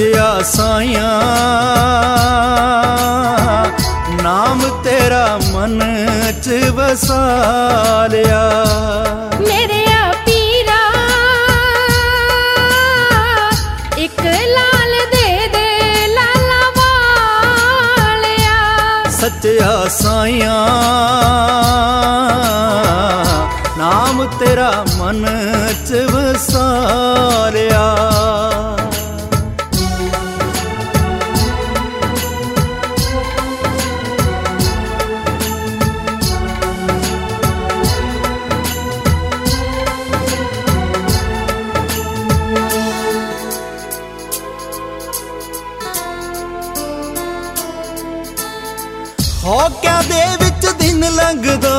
सच्चिया साइया नाम तेरा मन च वसा लिया। मेरे पीरा एक लाल दे दे लाला वालिया। सच्चिया साइया नाम तेरा मन च वसा लिया। होक्या दे विच दिन लंघदा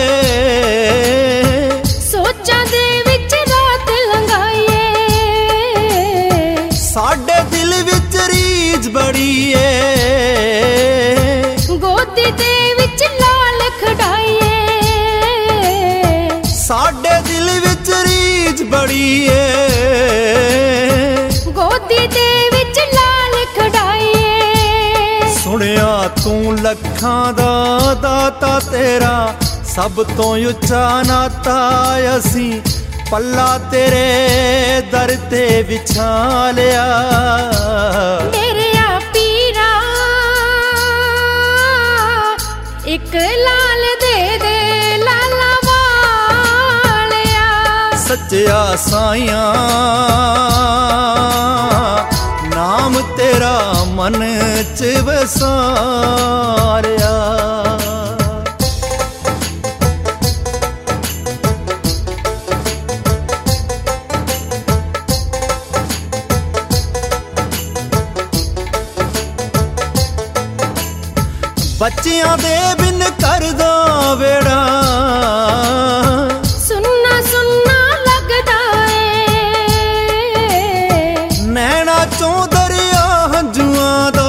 ए, सोचां दे विच रात लंघाईए। साडे दिल विच रीझ बड़ी ए, गोदी दे विच लाल खड़ाईए। साडे दिल विच रीझ बड़ी ए, गोदी दे विच लाल खड़ाईए। सुनिया तू लखां दा दाता तेरा सब तो उच्चा नाता। असी पल्ला तेरे दर ते विछा लिया। मेरे पीरा एक लाल दे दे लाला वालिया। सच्चिया साइया नाम तेरा मन च वसा लिया। बच्चियां दे बिन करदा वेड़ा सुनना सुनना लगदा ए। नैना चों दरिया हंजुआं दा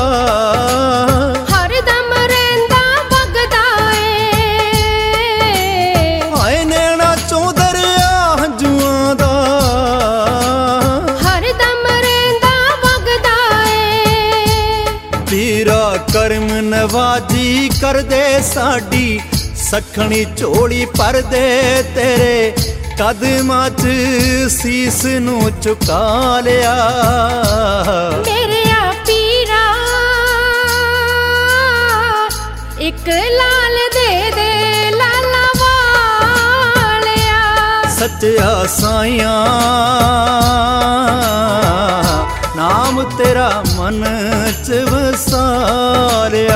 हरदम रहिंदा वगदा ए। हाय नैना चों दरिया हंजुआं दा हरदम रहिंदा वगदा ए। पीरा करम नवाजी कर दे साडी सखणी झोली पर दे तेरे कदमां च सीस नू झुका लिया। मेरे पीरा एक लाल दे दे लाला वालिया। सच्चिया साइया नाम तेरा मन च वसा लिया।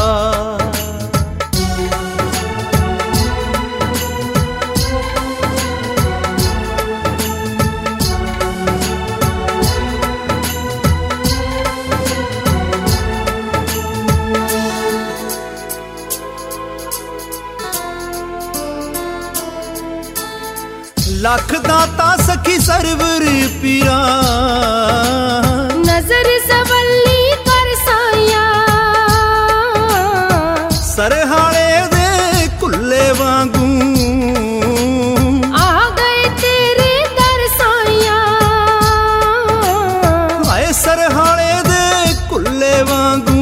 लख दाता सखी सरवर पीरा नजर सवली कर साइया। सरहाले दे कुल्ले वांगू आ गए तेरे दर साइया। हाय सरहाले दे कुल्ले वांगू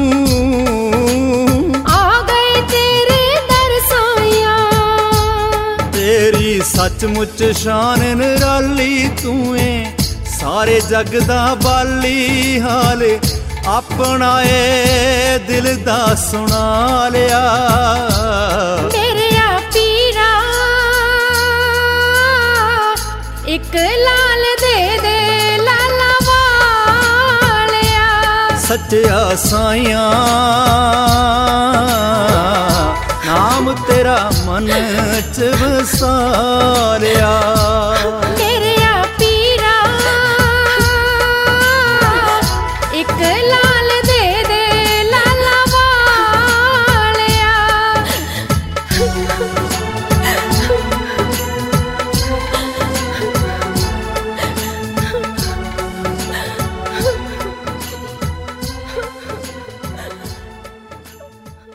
आ गए तेरे दर साइया। तेरी सचमुच शान निराली तू है सारे जग दा बाली। हाल अपना ए दिल दा सुना लिया। मेरे पीरा एक लाल दे दे लाला वालिया। सच्चिया साइया नाम तेरा मन च वसा लिया।